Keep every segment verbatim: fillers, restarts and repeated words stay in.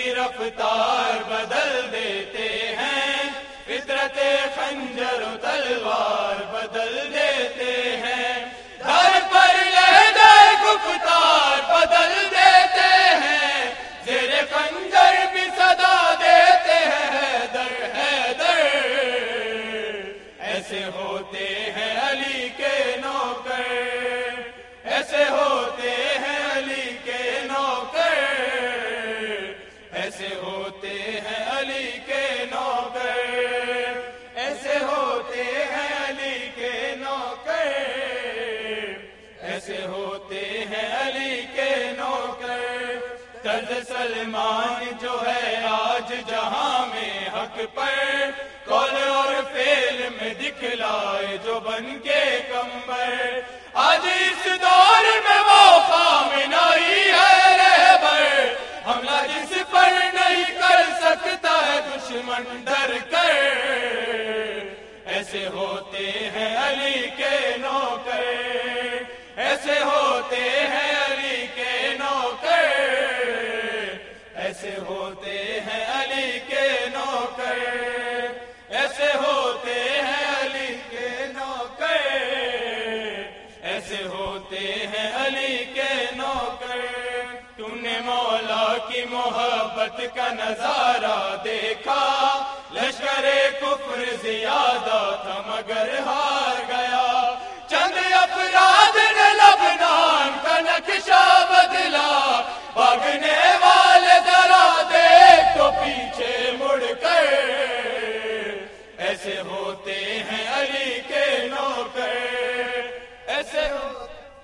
کی رفتار بدل دیتے ہیں، فطرت خنجر و تلوار بدل دیتے ہیں، در پر لہجہ گفتار بدل دیتے ہیں، زیر خنجر بھی صدا دیتے ہیں حیدر حیدر۔ ایسے ہوتے ہیں علی کے نوکر، ایسے ہوتے ہیں علی کے نوکر، ایسے ہوتے ہیں علی کے نوکر، ایسے ہوتے ہیں علی کے نوکر، ایسے ہوتے ہیں علی کے نوکر۔ طرز سلمان جو ہے آج جہاں میں حق پر، قول اور فعل میں دکھلائے جو بن کے کمبر، آج اس دور میں وہ خامنائی ہے رہبر، حملہ جس پر نہیں کر سکتا ہے دشمن ڈر کر۔ ایسے ہوتے ہیں علی کے نوکر، ایسے ہوتے ہیں علی کے نوکر، ایسے ہوتے ہیں علی کے نوکر، ایسے ہوتے ہیں علی کے نوکر، ایسے ہوتے ہیں علی کے نوکر۔ تم نے مولا کی محبت کا نظارہ دیکھا، لشکر کفر زیادہ تھا مگر ہار گیا، چند افراد نے لبنان کا نقشہ بدلا، بھاگنے والے ذرا دیکھ تو پیچھے مڑ کر۔ ایسے ہوتے ہیں علی کے نوکر، ایسے ہوتے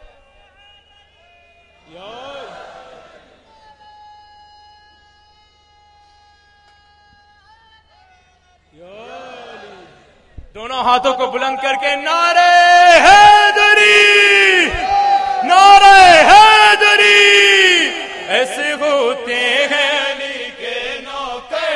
دونوں ہاتھوں کو بلند کر کے نعرہ حیدری، نعرہ حیدری۔ ایسے ہوتے ہیں علی کے نوکر،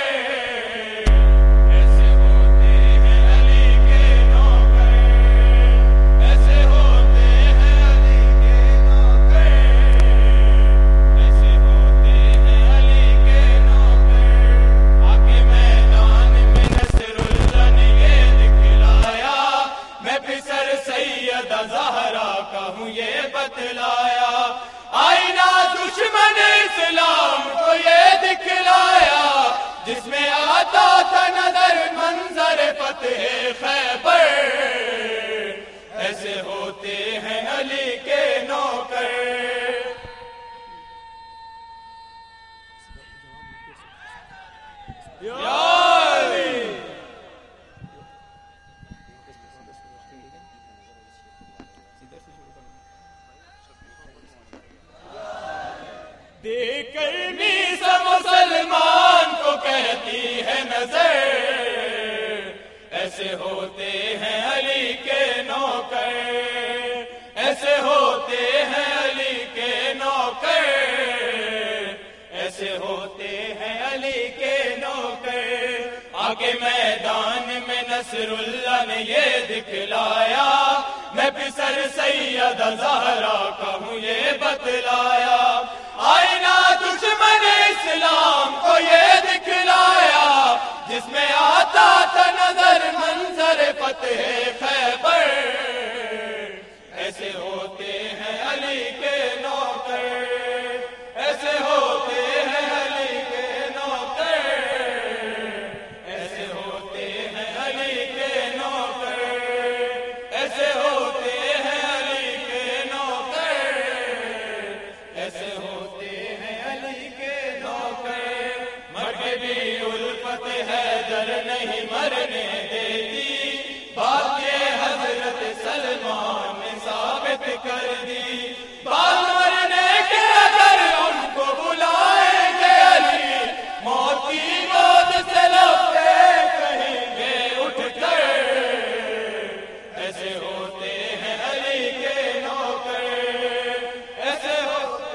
ایسے ہوتے ہیں علی کے نوکر، ایسے ہوتے ہیں علی کے نوکر، ایسے ہوتے ہیں علی کے نوکر۔ آگے میدان میں نصر اللہ نے یہ دکھلایا، میں پسر سیدہ زہرا کا ہوں یہ بتلایا، آئینہ دشمن اسلام کو یہ دکھلایا، جس میں آتا تھا نظر منظر فتح خیبر۔ ایسے ہوتے ہیں علی کے نوکر، یا علی۔ دیکھ کر میسا مسلمان کو کہتی ہے نظر، ایسے ہوتے ہیں علی کے نوکر، ایسے ہوتے ہیں علی کے نوکر، ایسے ہوتے ہیں علی کے نوکر۔ آگے میدان میں نصر اللہ نے یہ دکھلایا، میں پسر سیدہ زہرا کا ہوں یہ بتلایا، آئینہ دشمن اسلام کو یہ دکھلایا، جس میں آتا تھا نظر منظر فتح خیبر۔ ایسے ہوتے ہیں علی کے نوکر، ایسے ہوتے ہیں علی کے نوکر، ایسے ہوتے ہیں علی کے نوکر، ایسے ہوتے ہیں علی کے نوکر، ایسے ہوتے ہیں علی کے نوکر۔ مر کے بھی الفت حیدر نہیں مرنے دیتی، بات یہ حضرت سلمان نے ثابت کر دی، بات مرنے کے اگر ان کو بلائیں گے علی، موت کی موت سے لبے کہیں گے اٹھ کر۔ ایسے ہوتے ہیں علی کے نوکر، ایسے ہوتے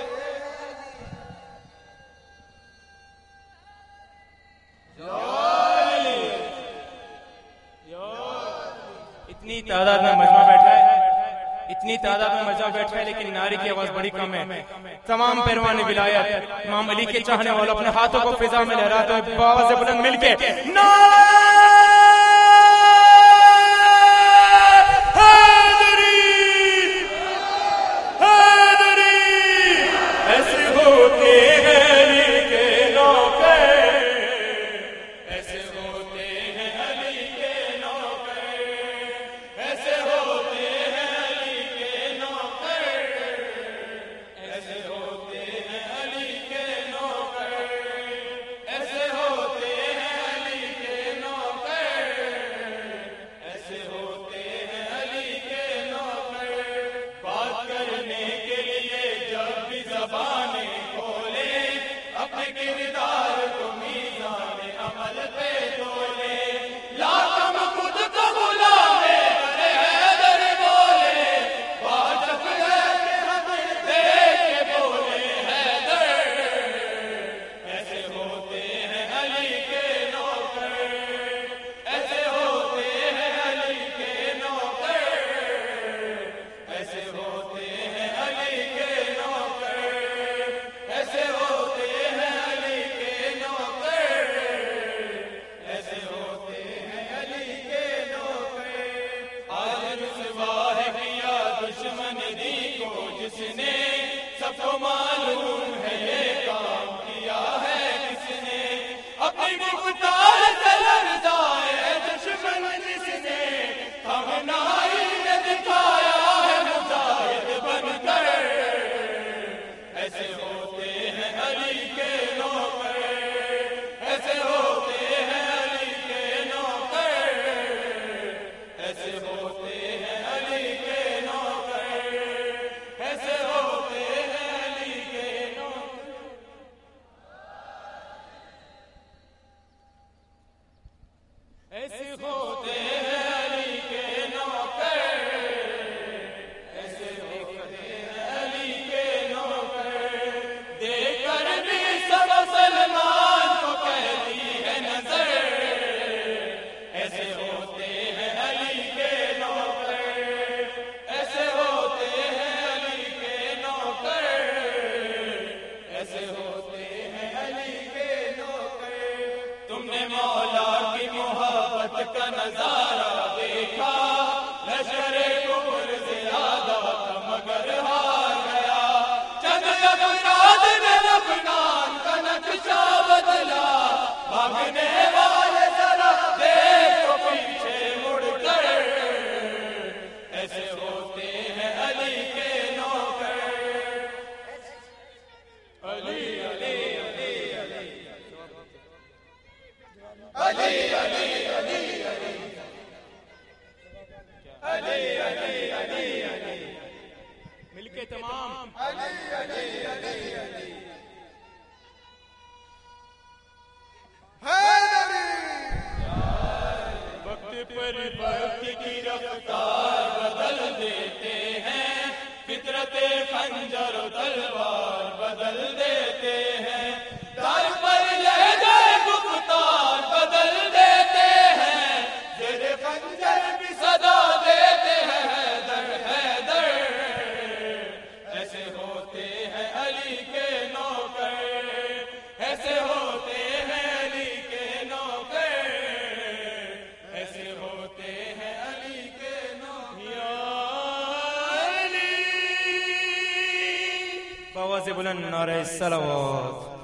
اتنی تعداد میں مجمع بیٹھا ہے، اتنی تعداد میں مجمع بیٹھا ہے لیکن نعرے کی آواز بڑی کم ہے. تمام پیروان ولایت امام علی کے چاہنے والوں اپنے ہاتھوں کو فضا میں لہراتے ہوئے بآواز بلند مل کے بلند نعرہ صلوات.